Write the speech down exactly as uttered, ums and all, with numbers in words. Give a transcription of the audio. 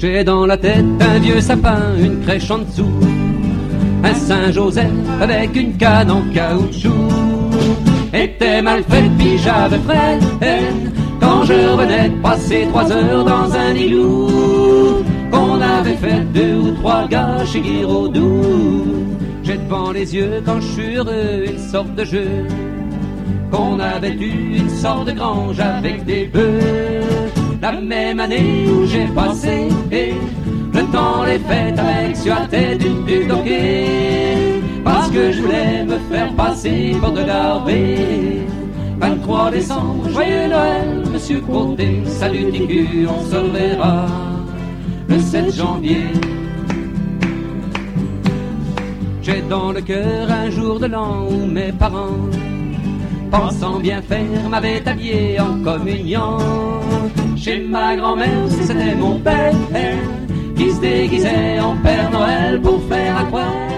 J'ai dans la tête un vieux sapin, une crèche en dessous, un Saint-Joseph avec une canne en caoutchouc. Était mal fait, puis j'avais freine quand je revenais de passer trois heures dans un igloo qu'on avait fait deux ou trois gars chez Guiraudou. J'ai devant les yeux quand je suis heureux une sorte de jeu qu'on avait eu, une sorte de grange avec des bœufs. La même année où j'ai passé le temps les fêtes avec sur la tête d'une pute d'hockey, parce que je voulais me faire passer pour de garbé. vingt-trois décembre, joyeux Noël, monsieur Côté, salut Ticu, on se reverra le sept janvier. J'ai dans le cœur un jour de l'an où mes parents, pensant bien faire, m'avaient habillé en communion. Chez ma grand-mère, c'était mon père qui se déguisait en Père Noël pour faire à croire